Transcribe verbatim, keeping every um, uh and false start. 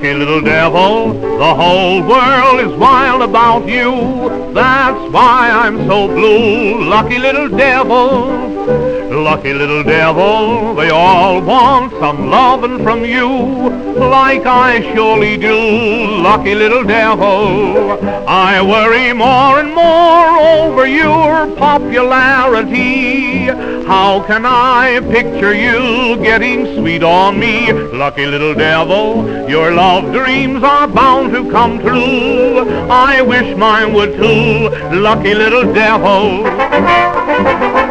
Lucky little devil, the whole world is wild about you. That's why I'm so blue. Lucky little devil, lucky little devil, they all want some lovin' from you, like I surely do. Lucky little devil, I worry more and more over your popularity. How can I picture you getting sweet on me? Lucky little devil, your love dreams are bound to come true. I wish mine would too. Lucky little devil.